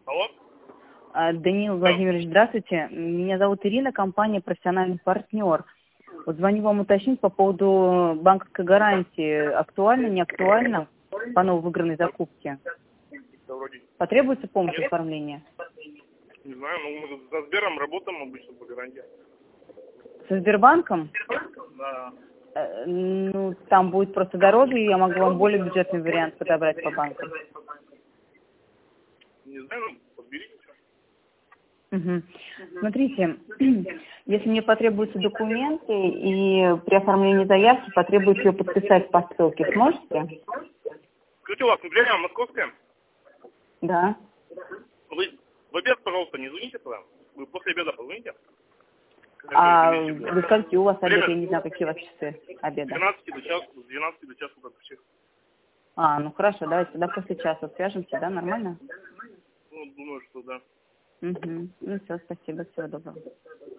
Алло? Даниил Владимирович, здравствуйте. Меня зовут Ирина, компания «Профессиональный партнер». Вот звоню вам уточнить по поводу банковской гарантии. Актуально, не актуально по нововыигранной закупке? Да, вроде. Потребуется помощь оформления? Не знаю, но мы со Сбером работаем обычно по гарантии. Со Сбербанком? Да. Ну, там будет просто дороже, и я могу вам более бюджетный вариант подобрать по банкам. Не знаю, ну, подберите. Угу. Смотрите, если мне потребуются документы, и при оформлении заявки потребуется ее подписать по ссылке, сможете? Скажите, у вас мобильная московская? Да. Вы в обед, пожалуйста, не звоните туда. Вы после обеда позвоните. А до скольки у вас обед? Я не знаю, какие у вас часы обеда. С 12 до часа, как вообще. Ну хорошо, давайте тогда после часа свяжемся, да, нормально? Ну, думаю, что да. Угу. Ну все, спасибо, всего доброго.